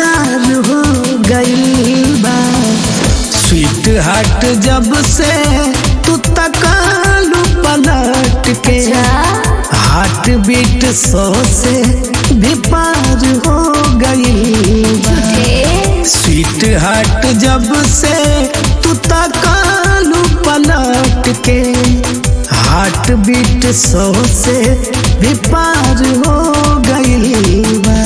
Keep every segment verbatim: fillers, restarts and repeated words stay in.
प्यार हो गइल बा। स्वीट हार्ट जब से तू तकालू पलट के, हार्ट बीट सौ से भी पार हो गइल बा। स्वीट हार्ट जब से तू तकालू पलट के, हार्ट बीट सौ से भी पार हो गइल बा।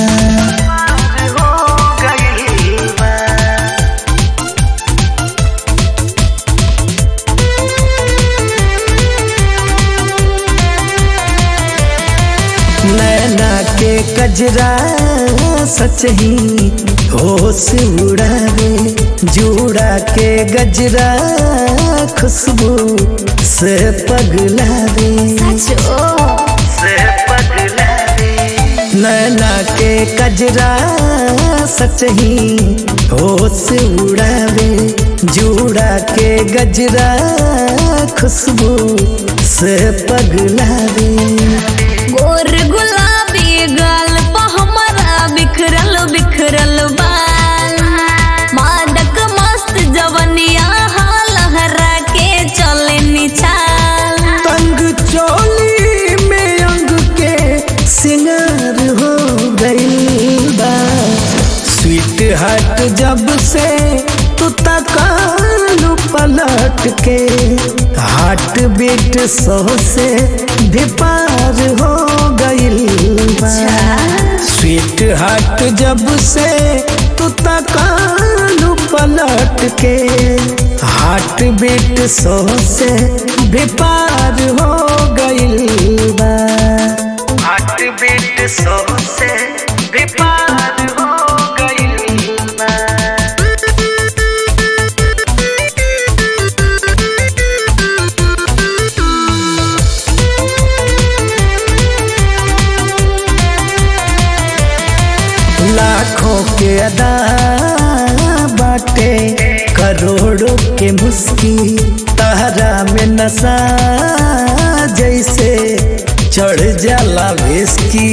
नैना के कजरा सच ही होश उड़ावे, जुड़ा के गजरा खुशबू से पगलावे। नैना के कजरा सच ही होश उड़ावे, जुड़ा के गजरा खुशबू से पगलावे। गोर गुलाबी गाल पा हमारा बिखरल बिखरल बाल, मादक मस्त जवनिया लहरा के चले निछाल। तंग चोली में अंग के सिंगार हो गइल बा। स्वीट हार्ट जब से तू तकालू पलट के, हार्ट बीट सौ से भी पार हो गइल बा। स्वीट हार्ट जब से तू तकालू पलट के, हार्ट बीट सौ से भी पार हो गइल बा। हार्ट बीट सौ से भी पार हो गइल बा। लाखों के अदा बाटे, करोड़ों के मुस्की, तहरा में नशा जैसे चढ़ जाला विस्की।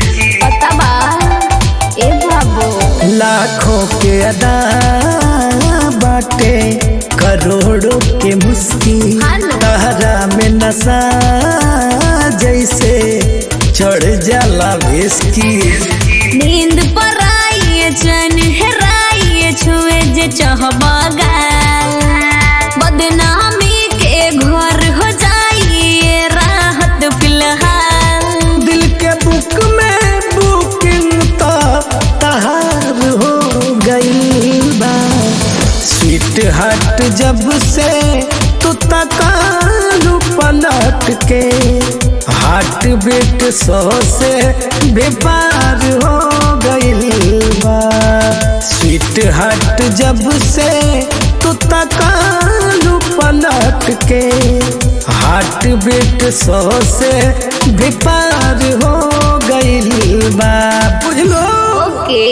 लाखों के अदा बाटे, करोड़ों के मुस्की, तहरा में नशा जैसे चढ़ जाला विस्की। नींद पर आइए चैन हेराइए, छुए जे चाहबा गाल, बदनामी के घर हो जाइए राहत फिलहाल। दिल के बुक में बुकिंग तो तहार हो गइल बा। स्वीट हार्ट जब से तू तकालू पलट के, हार्ट बीट सौ से भी पार हो गइल बा। स्वीट हार्ट जब से तू तकालू पलट के, हार्ट बीट सौ से भी पार